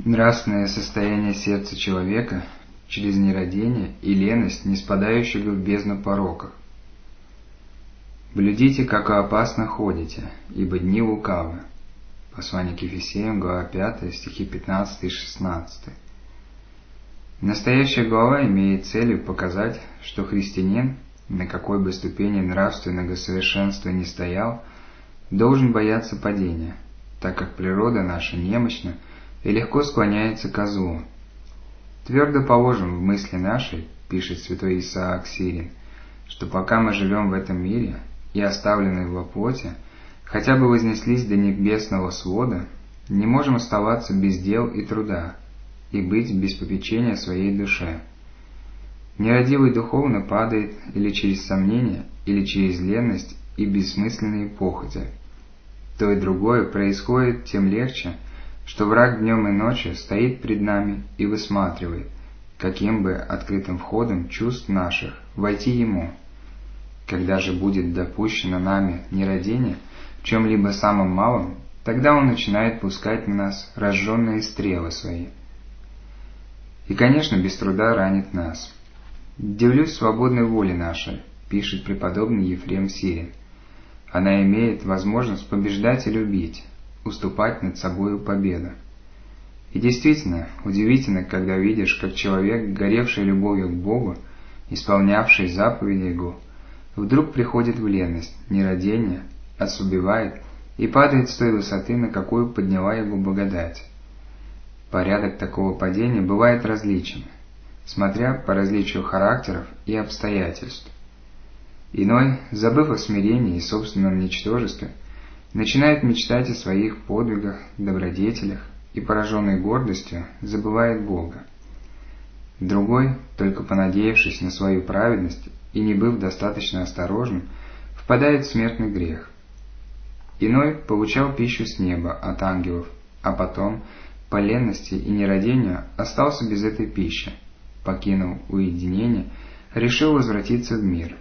Нравственное состояние сердца человека через нерадение и леность, не спадающего в бездну пороков. «Блюдите, как опасно ходите, ибо дни лукавы». Послание к Ефесеям, глава 5, стихи 15 и 16. Настоящая глава имеет целью показать, что христианин, на какой бы ступени нравственного совершенства ни стоял, должен бояться падения, так как природа наша немощна и легко склоняется ко злу. «Твердо положим в мысли нашей, — пишет святой Исаак Сирин, — что пока мы живем в этом мире и оставленные во плоти, хотя бы вознеслись до небесного свода, не можем оставаться без дел и труда, и быть без попечения своей душе. Нерадивый духовно падает или через сомнение, или через ленность и бессмысленные похоти. То и другое происходит тем легче, что враг днем и ночью стоит пред нами и высматривает, каким бы открытым входом чувств наших войти ему. Когда же будет допущено нами нерадение в чем-либо самом малом, тогда он начинает пускать на нас разженные стрелы свои. И, конечно, без труда ранит нас. «Дивлюсь свободной воле нашей», — пишет преподобный Ефрем Сирин. «Она имеет возможность побеждать и любить, уступать над собою победу». И действительно, удивительно, когда видишь, как человек, горевший любовью к Богу, исполнявший заповеди Его, вдруг приходит в леность, нерадение, ослабевает и падает с той высоты, на какую подняла его благодать. Порядок такого падения бывает различен, смотря по различию характеров и обстоятельств. Иной, забыв о смирении и собственном ничтожестве, начинает мечтать о своих подвигах, добродетелях и, пораженный гордостью, забывает Бога. Другой, только понадеявшись на свою праведность и не быв достаточно осторожным, впадает в смертный грех. Иной получал пищу с неба от ангелов, а потом, по ленности и нерадению, остался без этой пищи, покинув уединение, решил возвратиться в мир.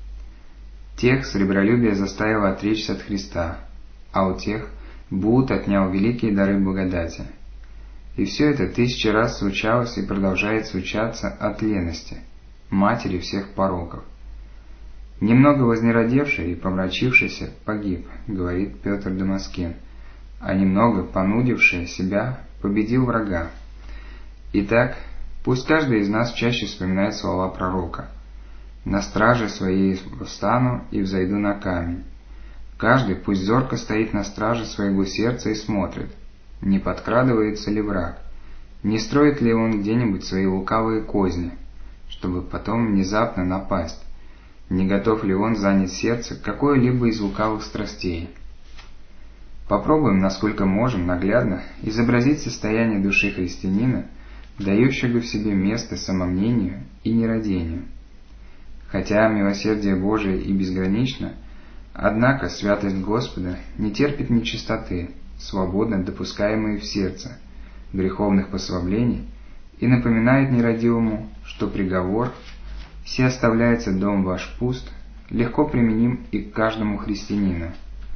Тех сребролюбие заставило отречься от Христа, а у тех блуд отнял великие дары благодати. И все это 1000 раз случалось и продолжает случаться от лености, матери всех пороков. «Немного вознеродевший и помрачившийся погиб, — говорит Петр Дамаскин, — а немного понудивший себя победил врага. Итак, пусть каждый из нас чаще вспоминает слова пророка: «На страже своей встану и взойду на камень». Каждый пусть зорко стоит на страже своего сердца и смотрит, не подкрадывается ли враг, не строит ли он где-нибудь свои лукавые козни, чтобы потом внезапно напасть, не готов ли он занять сердце какой-либо из лукавых страстей. Попробуем, насколько можем, наглядно изобразить состояние души христианина, дающего в себе место самомнению и нерадению. Хотя милосердие Божие и безгранично, однако святость Господа не терпит нечистоты, свободно допускаемой в сердце, греховных послаблений, и напоминает нерадивому, что приговор «Се оставляется дом ваш пуст» легко применим и к каждому христианину.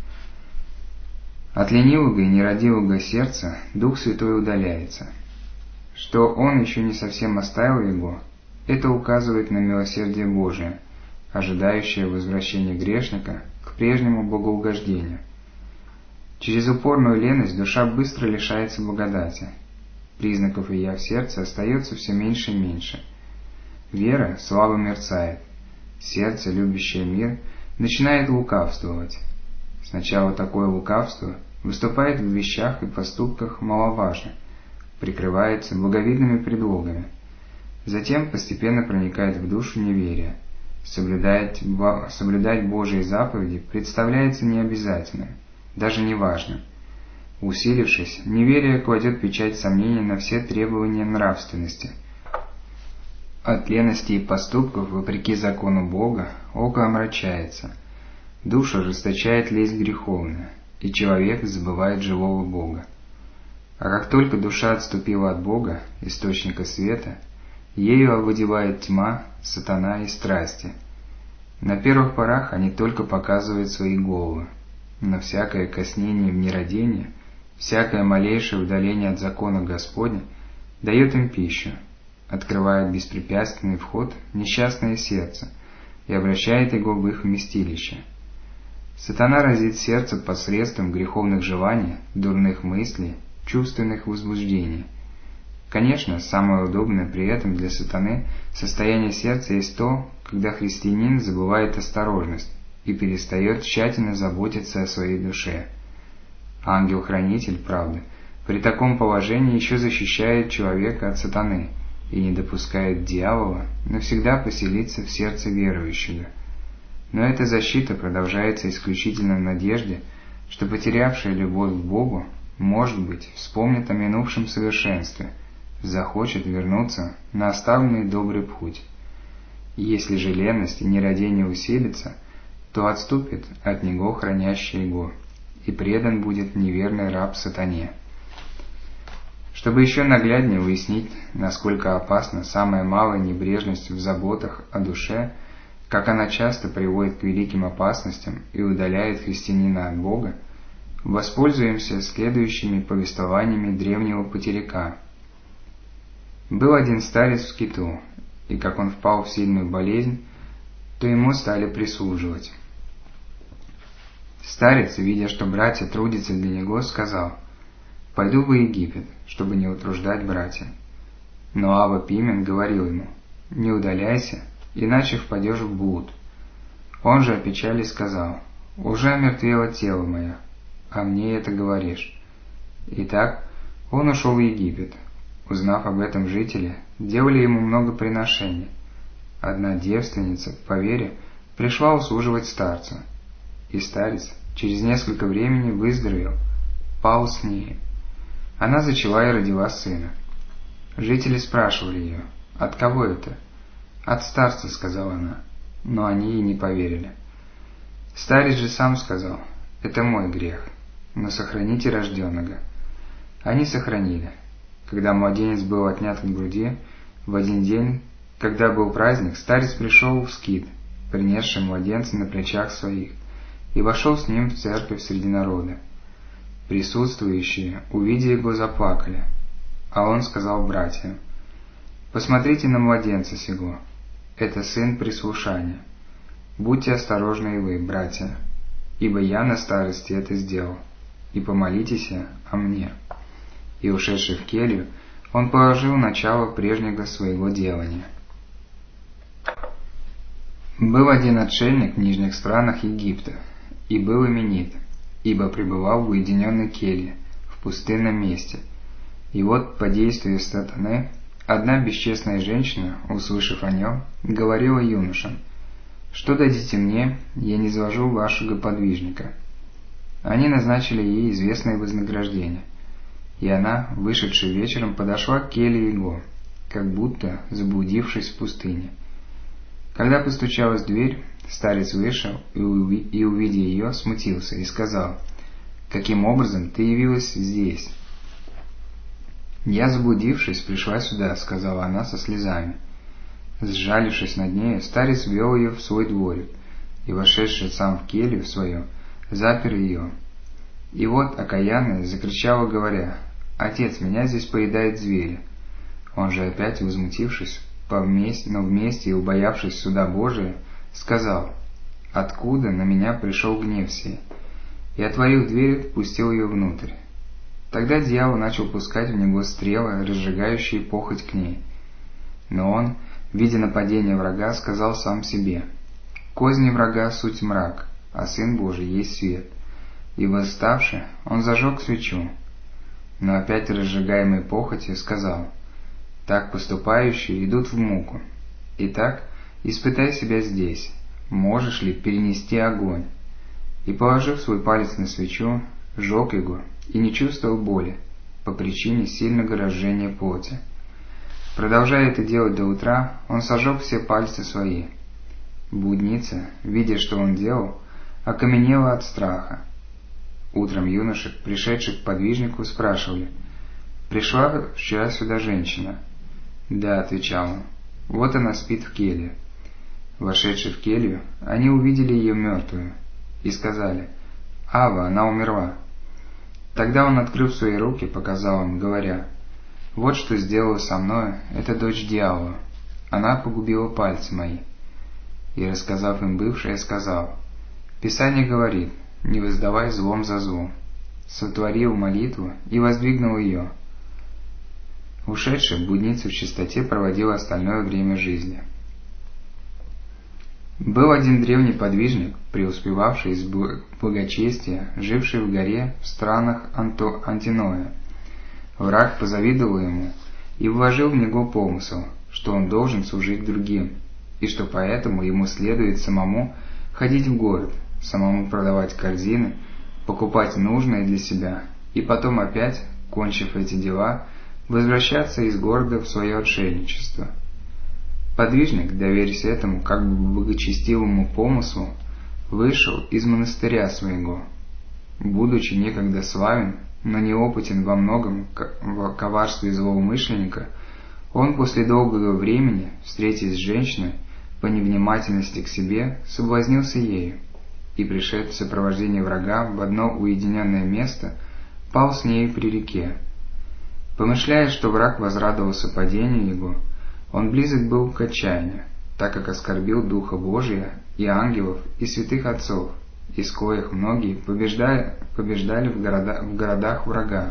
От ленивого и нерадивого сердца Дух Святой удаляется. Что Он еще не совсем оставил его, это указывает на милосердие Божие, ожидающее возвращения грешника к прежнему богоугождению. Через упорную леность душа быстро лишается благодати. Признаков ее в сердце остается все меньше и меньше. Вера слабо мерцает. Сердце, любящее мир, начинает лукавствовать. Сначала такое лукавство выступает в вещах и поступках маловажно, прикрывается благовидными предлогами. Затем постепенно проникает в душу неверие. Соблюдать Божьи заповеди представляется необязательным, даже неважным. Усилившись, неверие кладет печать сомнений на все требования нравственности. От лености и поступков, вопреки закону Бога, око омрачается, душа расточает лесть греховная, и человек забывает живого Бога. А как только душа отступила от Бога, источника света, ею овладевает тьма, сатана и страсти. На первых порах они только показывают свои головы, но всякое коснение в нерадение Всякое малейшее удаление от закона Господня дает им пищу, открывает беспрепятственный вход в несчастное сердце и обращает его в их вместилище. Сатана разит сердце посредством греховных желаний, дурных мыслей, чувственных возбуждений. Конечно, самое удобное при этом для сатаны состояние сердца есть то, когда христианин забывает осторожность и перестает тщательно заботиться о своей душе. Ангел-хранитель, правда, при таком положении еще защищает человека от сатаны и не допускает дьявола навсегда поселиться в сердце верующего. Но эта защита продолжается исключительно в надежде, что потерявший любовь к Богу, может быть, вспомнит о минувшем совершенстве, захочет вернуться на оставленный добрый путь. Если же леность и нерадение усилится, то отступит от него хранящий его, и предан будет неверный раб сатане. Чтобы еще нагляднее уяснить, насколько опасна самая малая небрежность в заботах о душе, как она часто приводит к великим опасностям и удаляет христианина от Бога, воспользуемся следующими повествованиями древнего потеряка. Был один старец в скиту, и как он впал в сильную болезнь, то ему стали прислуживать. Старец, видя, что братья трудятся для него, сказал: «Пойду в Египет, чтобы не утруждать братья». Но Авва Пимен говорил ему: «Не удаляйся, иначе впадешь в блуд». Он же опечалясь сказал: «Уже омертвело тело мое, а мне это говоришь». Итак, он ушел в Египет. Узнав об этом жители, делали ему много приношений. Одна девственница, по вере, пришла услуживать старцу, и старец через несколько времени выздоровел, пал с ней. Она зачала и родила сына. Жители спрашивали ее: «От кого это?» «От старца», — сказала она, но они ей не поверили. Старец же сам сказал: «Это мой грех, но сохраните рожденного». Они сохранили. Когда младенец был отнят от груди, в один день, когда был праздник, старец пришел в скит, принесший младенца на плечах своих, и вошел с ним в церковь среди народа. Присутствующие, увидя его, заплакали, а он сказал братьям: «Посмотрите на младенца сего, это сын прислушания. Будьте осторожны и вы, братья, ибо я на старости это сделал, и помолитесь о мне». И, ушедший в келью, он положил начало прежнего своего делания. Был один отшельник в нижних странах Египта, и был именит, ибо пребывал в уединенной келье, в пустынном месте. И вот, по действию сатаны, одна бесчестная женщина, услышав о нем, говорила юношам: «Что дадите мне, я низвожу вашего подвижника». Они назначили ей известное вознаграждение. И она, вышедшая вечером, подошла к келье его, как будто заблудившись в пустыне. Когда постучалась в дверь, старец вышел и, увидя ее, смутился и сказал: «Каким образом ты явилась здесь?» «Я, заблудившись, пришла сюда», — сказала она со слезами. Сжалившись над нею, старец ввел ее в свой дворик, и, вошедший сам в келью свою, запер ее. И вот окаянная закричала, говоря: «Отец, меня здесь поедают звери». Он же, опять возмутившись, но вместе и убоявшись суда Божия, сказал: «Откуда на меня пришел гнев сей?» И, отворив дверь, впустил ее внутрь. Тогда дьявол начал пускать в него стрелы, разжигающие похоть к ней. Но он, видя нападение врага, сказал сам себе: «Козни врага суть мрак, а Сын Божий есть свет». И, восставши, он зажег свечу. Но опять разжигаемый похотью сказал: «Так поступающие идут в муку. Итак, испытай себя здесь, можешь ли перенести огонь». И, положив свой палец на свечу, сжег его и не чувствовал боли по причине сильного разжения плоти. Продолжая это делать до утра, он сожег все пальцы свои. Блудница, видя, что он делал, окаменела от страха. Утром юношек, пришедших к подвижнику, спрашивали: «Пришла вчера сюда женщина?» «Да», — отвечал он, — «вот она спит в келье». Вошедши в келью, они увидели ее мертвую и сказали: «Ава, она умерла». Тогда он, открыв свои руки, показал им, говоря: «Вот что сделала со мною эта дочь дьявола. Она погубила пальцы мои». И, рассказав им бывшее, сказал: «Писание говорит: не воздавай злом за зло». Сотворил молитву и воздвигнул ее. Ушедший в блудницу в чистоте проводил остальное время жизни. Был один древний подвижник, преуспевавший из благочестия, живший в горе в странах Антиноя. Враг позавидовал ему и вложил в него помысл, что он должен служить другим, и что поэтому ему следует самому ходить в город, самому продавать корзины, покупать нужное для себя, и потом опять, кончив эти дела, возвращаться из города в свое отшельничество. Подвижник, доверясь этому как бы благочестивому помыслу, вышел из монастыря своего. Будучи некогда славен, но неопытен во многом в коварстве злоумышленника, он после долгого времени, встретясь с женщиной, по невнимательности к себе соблазнился ею, и, пришед в сопровождении врага в одно уединенное место, пал с нею при реке. Помышляя, что враг возрадовался падению его, он близок был к отчаянию, так как оскорбил Духа Божия и ангелов и святых отцов, из коих многие побеждали в городах врага.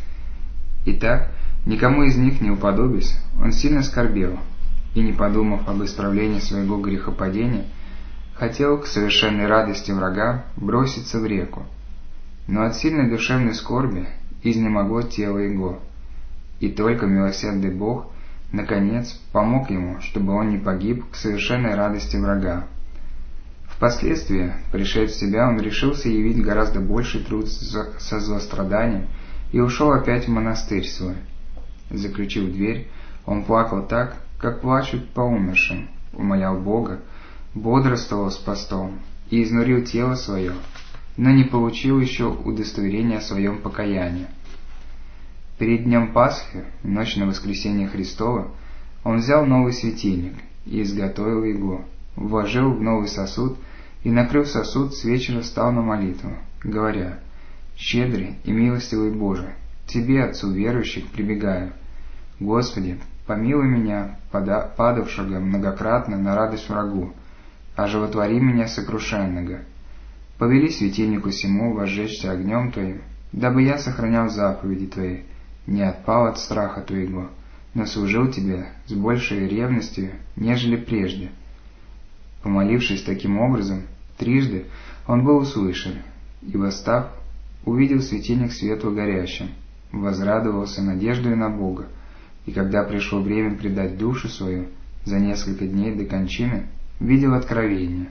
Итак, никому из них не уподобясь, он сильно скорбел, и, не подумав об исправлении своего грехопадения, хотел к совершенной радости врага броситься в реку. Но от сильной душевной скорби изнемогло тело его, и только милосердный Бог наконец помог ему, чтобы он не погиб к совершенной радости врага. Впоследствии, пришед в себя, он решился явить гораздо больший труд со злостраданием и ушел опять в монастырь свой. Заключив дверь, он плакал так, как плачут по умершим, умолял Бога, бодрствовал с постом и изнурил тело свое, но не получил еще удостоверения о своем покаянии. Перед днем Пасхи, в ночь на воскресение Христово, он взял новый светильник и изготовил его, вложил в новый сосуд и, накрыв сосуд, с вечера встал на молитву, говоря: «Щедрый и милостивый Боже, Тебе, Отцу верующих, прибегаю. Господи, помилуй меня, падавшего многократно на радость врагу, оживотвори меня сокрушенного. Повели светильнику сему возжечься огнем Твоим, дабы я сохранял заповеди Твои, не отпал от страха Твоего, но служил Тебе с большей ревностью, нежели прежде». Помолившись таким образом, трижды он был услышан, и, восстав, увидел светильник светло горящим, возрадовался надеждою на Бога, и когда пришло время предать душу свою, за несколько дней до кончины, видел откровение.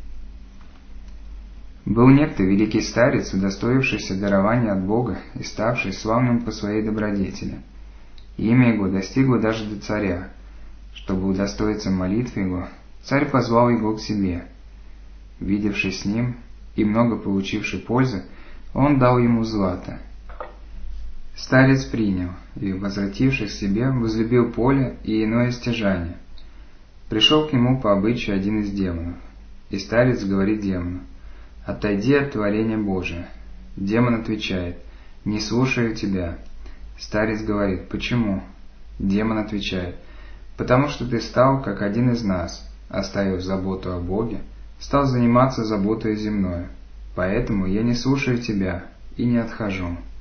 Был некто великий старец, удостоившийся дарования от Бога и ставший славным по своей добродетели. Имя его достигло даже до царя. Чтобы удостоиться молитвы его, царь позвал его к себе. Видевшись с ним и много получивший пользы, он дал ему злато. Старец принял и, возвратившись к себе, возлюбил поле и иное стяжание. Пришел к нему по обычаю один из демонов, и старец говорит демону: «Отойди от творения Божия». Демон отвечает: «Не слушаю тебя». Старец говорит: «Почему?» Демон отвечает: «Потому что ты стал, как один из нас, оставив заботу о Боге, стал заниматься заботой земной, поэтому я не слушаю тебя и не отхожу».